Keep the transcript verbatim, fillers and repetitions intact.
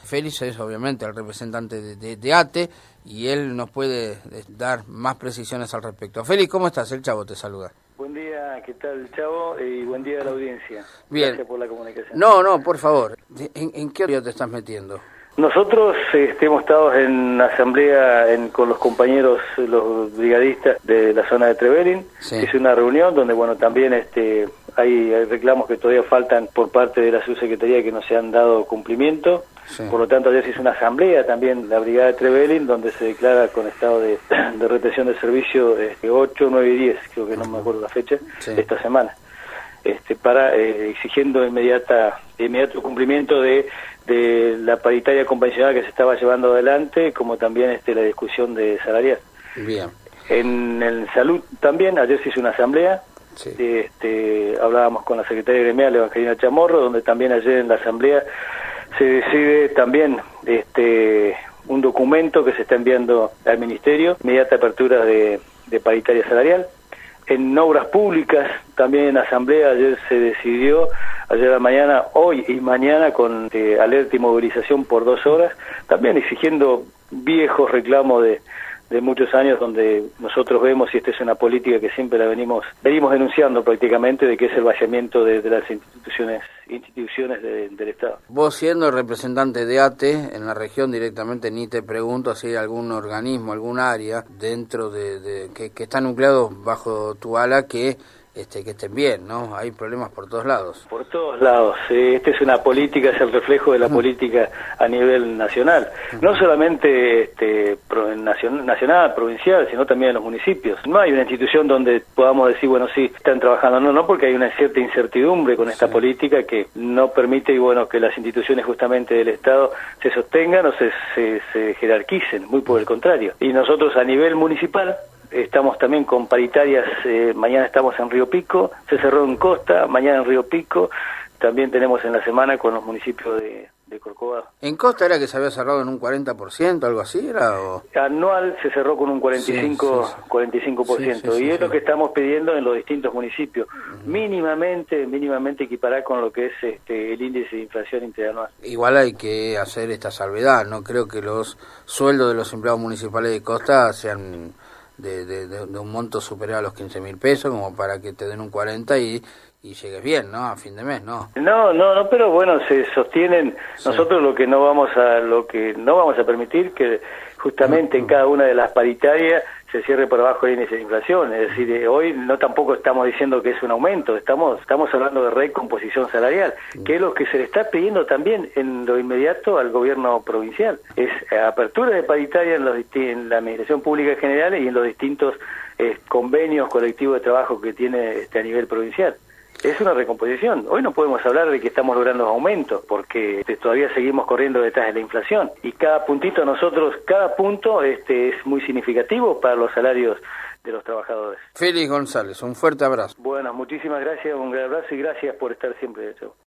Félix es obviamente el representante de, de, de ATE y él nos puede dar más precisiones al respecto. Félix, ¿cómo estás? El Chavo te saluda. Buen día, ¿qué tal, Chavo? Y buen día a la audiencia. Bien. Gracias por la comunicación. No, no, por favor. ¿En, en qué horario te estás metiendo? Nosotros este, hemos estado en asamblea en, con los compañeros, los brigadistas de la zona de Trevelin. Sí. Es una reunión donde, bueno, también este, hay, hay reclamos que todavía faltan por parte de la subsecretaría que no se han dado cumplimiento. Sí. Por lo tanto, ayer se hizo una asamblea también, la brigada de Trevelin, donde se declara con estado de, de retención de servicio este, ocho, nueve y diez, creo que no me acuerdo la fecha, sí. esta semana, este, para eh, exigiendo inmediata, inmediato cumplimiento de, de la paritaria convencional que se estaba llevando adelante, como también este, la discusión de salarial. Bien. En el salud también, ayer se hizo una asamblea. Sí. Este, hablábamos con la secretaria gremial, Evangelina Chamorro, donde también ayer en la asamblea se decide también este un documento que se está enviando al Ministerio, inmediata apertura de, de paritaria salarial. En obras públicas, también en asamblea ayer se decidió, ayer a la mañana, hoy y mañana, con eh, alerta y movilización por dos horas, también exigiendo viejos reclamos de de muchos años, donde nosotros vemos, y esta es una política que siempre la venimos venimos denunciando prácticamente, de que es el vaciamiento de, de las instituciones instituciones de, del Estado. Vos, siendo representante de ATE en la región, directamente ni te pregunto si hay algún organismo, algún área dentro de, de que, que está nucleado bajo tu ala que Este, que estén bien, ¿no? Hay problemas por todos lados. Por todos lados. Eh, esta es una política, es el reflejo de la política a nivel nacional. No solamente este, pro, nacional, nacional, provincial, sino también en los municipios. No hay una institución donde podamos decir, bueno, sí, están trabajando. No, no, porque hay una cierta incertidumbre con esta sí. política que no permite, y bueno, que las instituciones justamente del Estado se sostengan o se, se, se jerarquicen, muy por el contrario. Y nosotros a nivel municipal estamos también con paritarias, eh, mañana estamos en Río Pico, se cerró en Costa, mañana en Río Pico, también tenemos en la semana con los municipios de, de Corcovado. ¿En Costa era que se había cerrado en un cuarenta por ciento, algo así? Era, o... Anual se cerró con un cuarenta y cinco por ciento, sí, sí. cuarenta y cinco por ciento, sí, sí, y sí, es sí. lo que estamos pidiendo en los distintos municipios, uh-huh. mínimamente, mínimamente equiparar con lo que es este, el índice de inflación interanual. Igual hay que hacer esta salvedad, no creo que los sueldos de los empleados municipales de Costa sean De, de, de, de un monto superior a los quince mil pesos, como para que te den un cuarenta y, y llegues bien, ¿no? A fin de mes, ¿no? No, no, no, pero bueno, se sostienen. Sí. Nosotros lo que no vamos a, lo que no vamos a permitir que justamente uh-huh. en cada una de las paritarias se cierre por abajo el índice de inflación. Es decir, eh, hoy no tampoco estamos diciendo que es un aumento, estamos estamos hablando de recomposición salarial, uh-huh. que es lo que se le está pidiendo también en lo inmediato al gobierno provincial. Es apertura de paritaria en, los, en la administración pública en general y en los distintos eh, convenios colectivos de trabajo que tiene este, a nivel provincial. Es una recomposición. Hoy no podemos hablar de que estamos logrando aumentos, porque este, todavía seguimos corriendo detrás de la inflación. Y cada puntito a nosotros, cada punto este, es muy significativo para los salarios de los trabajadores. Félix González, un fuerte abrazo. Bueno, muchísimas gracias, un gran abrazo y gracias por estar siempre, Chau.